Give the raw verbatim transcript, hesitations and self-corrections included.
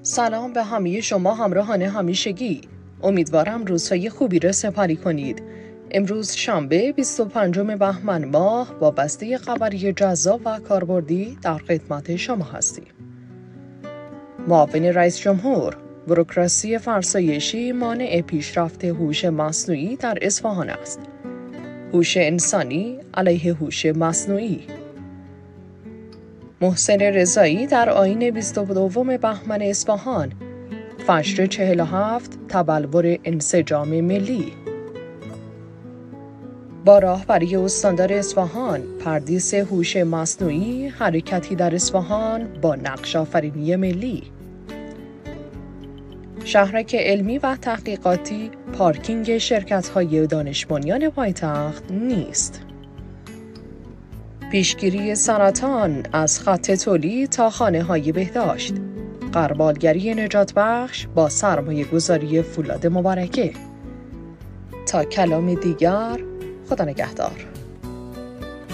سلام به همه شما همراهان همیشگی. امیدوارم روزهای خوبی را سپری کنید. امروز شنبه بیست و پنجم بهمن ماه با بسته خبری جذاب و کاربردی در خدمت شما هستیم. معاون رئیس جمهور: بوروکراسی فرسایشی مانع پیشرفت هوش مصنوعی در اصفهان است. هوش انسانی علیه هوش مصنوعی. محسن رضایی در آیین بیست و دوم بهمن اصفهان. فجر چهل و هفت تبلور انسجام ملی. با راهبری استاندار اصفهان، پردیس هوش مصنوعی، حرکتی در اصفهان با نقش آفرینی ملی. شهرک علمی و تحقیقاتی، پارکینگ شرکت‌های دانش بنیان پایتخت نیست. پیشگیری سرطان از خط تولید تا خانه‌های بهداشت. غربالگری نجات بخش با سرمایه گذاری فولاد مبارکه. تا کلام دیگر، خدا نگهدار.